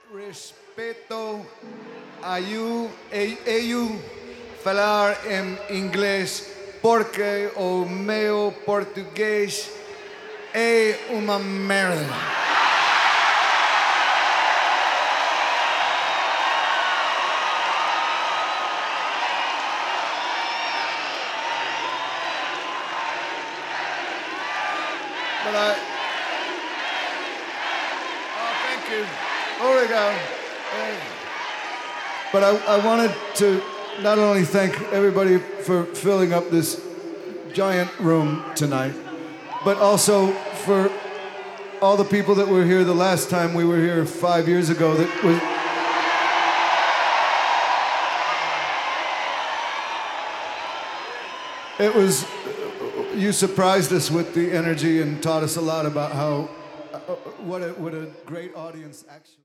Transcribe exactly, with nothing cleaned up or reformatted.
Respeto a you, a, ello falar em inglês porque o meu português é uma merda. But I. Oh, thank you. Obrigado. Hey. But I, I wanted to not only thank everybody for filling up this giant room tonight, but also for all the people that were here the last time we were here five years ago. That was. It was. You surprised us with the energy and taught us a lot about how. Uh, what a what a great audience actually.